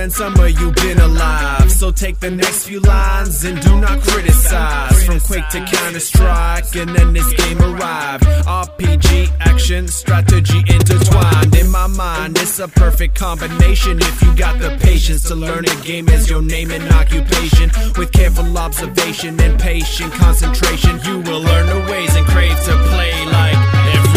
then some of you been alive. So take the next few lines and do not criticize. From Quake to Counter-Strike, and then this game arrived. RPG, action, strategy intertwined. In my mind, it's a perfect combination if you got the patience to learn a game as your name and occupation. With careful observation and patient concentration, you will learn the ways and crave to play like every